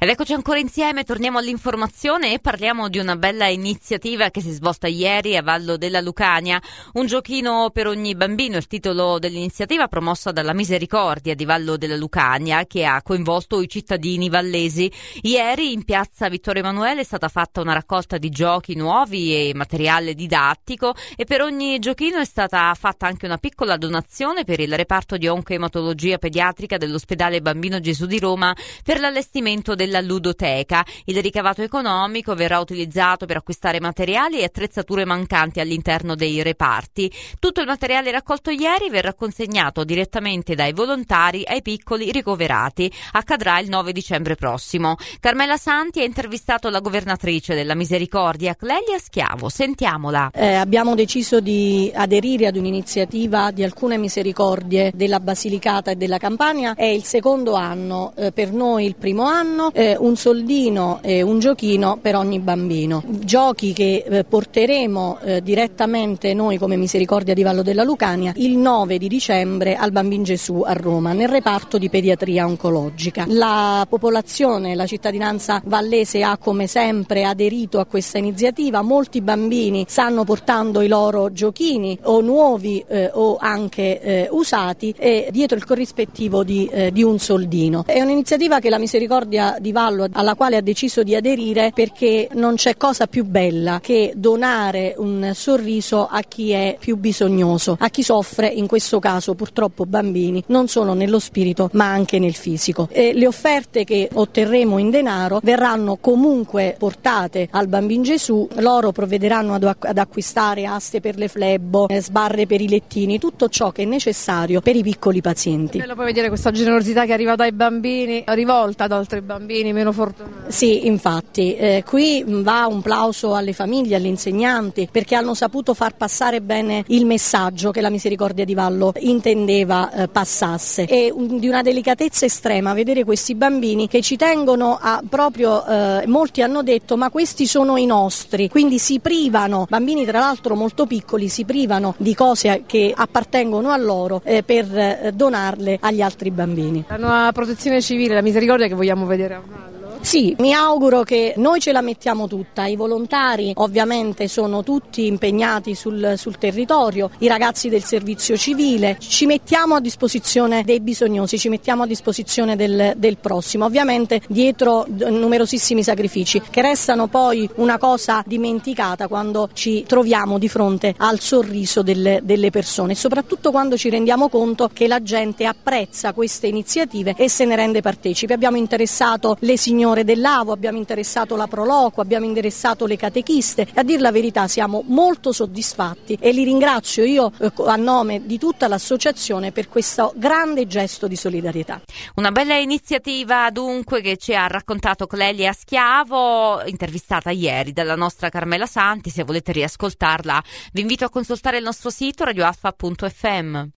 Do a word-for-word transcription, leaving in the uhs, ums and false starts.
Ed eccoci ancora insieme, torniamo all'informazione e parliamo di una bella iniziativa che si è svolta ieri a Vallo della Lucania. Un giochino per ogni bambino, il titolo dell'iniziativa promossa dalla Misericordia di Vallo della Lucania, che ha coinvolto i cittadini vallesi. Ieri in piazza Vittorio Emanuele è stata fatta una raccolta di giochi nuovi e materiale didattico, e per ogni giochino è stata fatta anche una piccola donazione per il reparto di oncoematologia pediatrica dell'ospedale Bambino Gesù di Roma per l'allestimento della ludoteca. Il ricavato economico verrà utilizzato per acquistare materiali e attrezzature mancanti all'interno dei reparti. Tutto il materiale raccolto ieri verrà consegnato direttamente dai volontari ai piccoli ricoverati. Accadrà il nove dicembre prossimo. Carmela Santi ha intervistato la governatrice della Misericordia, Clelia Schiavo. Sentiamola. Eh, abbiamo deciso di aderire ad un'iniziativa di alcune misericordie della Basilicata e della Campania. È il secondo anno, eh, per noi il primo anno. Eh, un soldino e un giochino per ogni bambino. Giochi che eh, porteremo eh, direttamente noi come Misericordia di Vallo della Lucania il nove di dicembre al Bambin Gesù a Roma, nel reparto di pediatria oncologica. La popolazione, la cittadinanza vallese ha come sempre aderito a questa iniziativa. Molti bambini stanno portando i loro giochini o nuovi eh, o anche eh, usati, e dietro il corrispettivo di, eh, di un soldino. È un'iniziativa che la Misericordia di Vallo, alla quale ha deciso di aderire, perché non c'è cosa più bella che donare un sorriso a chi è più bisognoso, a chi soffre, in questo caso purtroppo bambini, non solo nello spirito ma anche nel fisico. E le offerte che otterremo in denaro verranno comunque portate al Bambin Gesù. Loro provvederanno ad, ad acquistare aste per le flebbo, sbarre per i lettini, tutto ciò che è necessario per i piccoli pazienti. Bello poi vedere questa generosità che arriva dai bambini, rivolta ad altri bambini meno fortunati. Sì, infatti, eh, qui va un plauso alle famiglie, agli insegnanti, perché hanno saputo far passare bene il messaggio che la Misericordia di Vallo intendeva eh, passasse. È un, di una delicatezza estrema vedere questi bambini che ci tengono a proprio, eh, molti hanno detto ma questi sono i nostri, quindi si privano, bambini tra l'altro molto piccoli, si privano di cose che appartengono a loro eh, per eh, donarle agli altri bambini. La nuova protezione civile, la Misericordia che vogliamo vedere a Vallo. Sì, mi auguro che noi ce la mettiamo tutta, i volontari ovviamente sono tutti impegnati sul, sul territorio, i ragazzi del servizio civile, ci mettiamo a disposizione dei bisognosi, ci mettiamo a disposizione del, del prossimo, ovviamente dietro numerosissimi sacrifici che restano poi una cosa dimenticata quando ci troviamo di fronte al sorriso delle, delle persone, e soprattutto quando ci rendiamo conto che la gente apprezza queste iniziative e se ne rende partecipe. Abbiamo interessato le signore dell'A V O, abbiamo interessato la Proloco, abbiamo interessato le catechiste, e a dir la verità siamo molto soddisfatti e li ringrazio io eh, a nome di tutta l'associazione per questo grande gesto di solidarietà. Una bella iniziativa dunque che ci ha raccontato Clelia Schiavo, intervistata ieri dalla nostra Carmela Santi. Se volete riascoltarla vi invito a consultare il nostro sito radio alfa punto effe emme.